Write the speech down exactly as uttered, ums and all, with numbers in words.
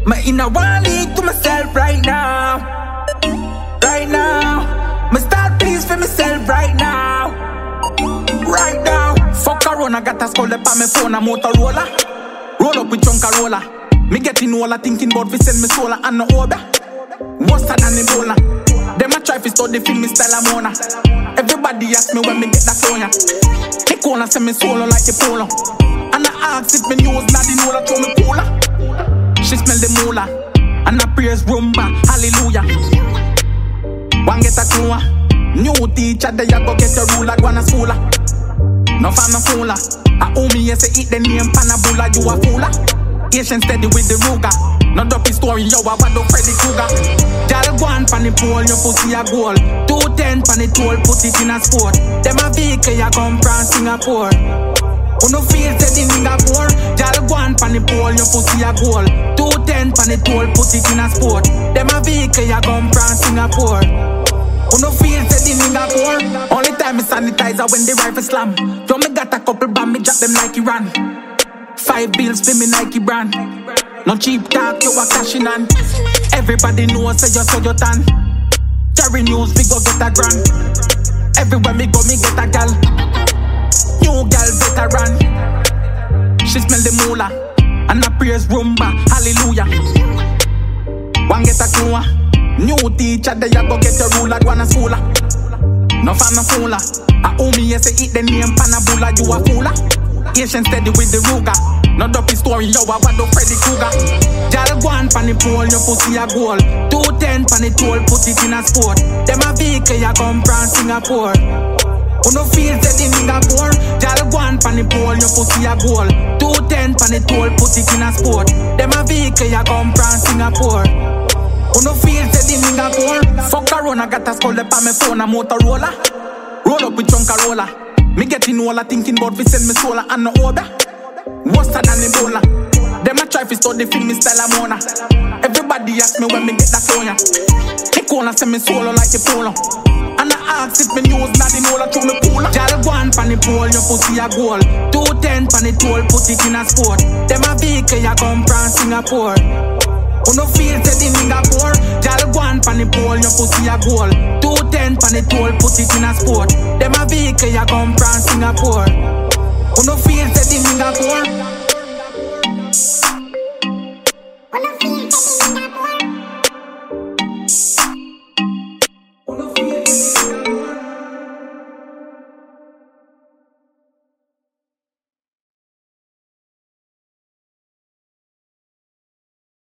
Me in a one league to myself right now. Right now. Me start please for myself right now. Right now. Fuck Corona, got a skull up on my phone, a Motorola. Roll up with Chunkarola. Me getting all a thinking about fi send me solar and no order. Worse than Ebola. Them a try fi study film me style a Mona. Everybody ask me when me get that Sonya. They call and send me solo like the polo. And I ask if me news not the know that throw me cooler. She smell the moolah. And I praise rumba, hallelujah. One get a clue. New teacher, they a go get a ruler, go on a schooler. No fan no fooler. I owe me yes, eat the name Panabula, you a fooler. Asian steady with the Ruger. No dopey story, yo, I want no Freddy Krueger. Y'all go on pan the pole, your pussy a goal. two ten pan the toll, put it in a sport. Them a vehicle, ya come from Singapore. Who no feel said in Singapore. Y'all go on pan the pole, your pussy a goal. two ten pan the toll, put it in a sport. Them a vehicle, ya come from Singapore. Who no feel said in Singapore. Only time me sanitizer when the rifle slam. So me got a couple bam, me drop them like Iran. Five bills for me Nike brand. No cheap talk, you a cashing on. Everybody knows say you so you tan. Carry news, we go get a grand. Everywhere me go, me get a gal. New gal veteran. She smell the moolah. And I praise rumba, hallelujah. One get a clue. New teacher, they a go get a ruler, go on a schooler. No fan no fooler. I owe me yes, eat the name Panabula, you a fooler. Asian steady with the Ruger. No dopey story, yo, I want no Freddy Krueger. Y'all go on pan the pole, your pussy a goal. two ten pan the toll, put it in a sport. Them a vehicle, ya come from Singapore. Who no feel said in Singapore. Y'all go on pan the pole, your pussy a goal. two ten pan the toll, put it in a sport. Them a vehicle, ya come from Singapore. Who no feel said in Singapore. Fuck Corona, got a skull up on my phone, a Motorola. Roll up with Chunkarola. Me getting all a thinking about fi send me solar and no order. Worse than Ebola. Them a try fi study film me style a Mona. Everybody ask me when me get that Sonya. They call and send me solo like the polo. And I ask if me news not the know that throw me cooler. Y'all go on pan the pole, your pussy a goal. two ten pan the toll, put it in a sport. Them a vehicle, ya come from Singapore. Who no feel said in Singapore. Y'all go on pan the pole, your pussy a goal. two ten pan the toll, put it in a sport. Them a vehicle, ya come from Singapore. Who no feel said in Singapore.